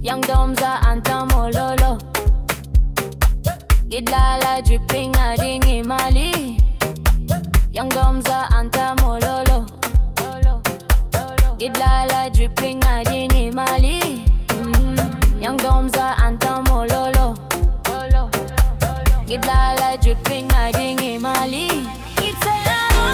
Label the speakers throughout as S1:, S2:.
S1: Young doms are antamololo. Gidlala dripping a dingy Mali. Young doms are antamololo. Gidlala dripping a dingy Mali. Young doms are antamololo. Gidlala dripping a dingy Mali. It's a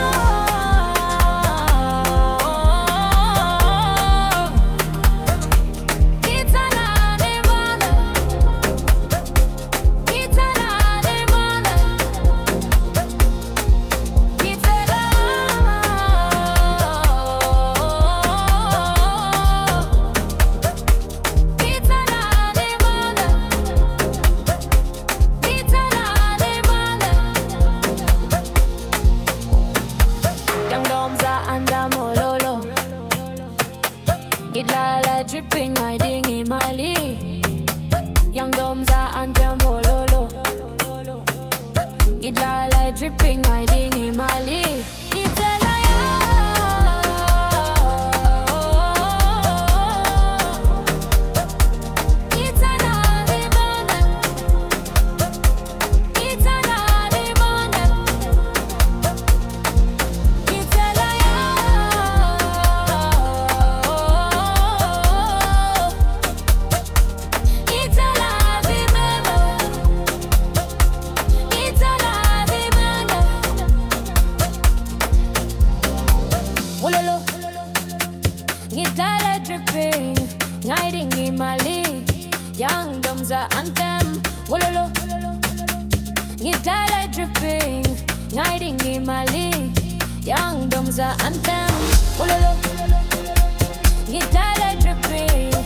S1: dripping, I dingy Mali. Young doms are antamololo. Gidlala dripping, I dingy Mali. It's a dripping, hiding in Mali. Young doms are anthem. Wololo. Gidala dripping, hiding in Mali. Young doms are anthem. Wololo. Gidala dripping,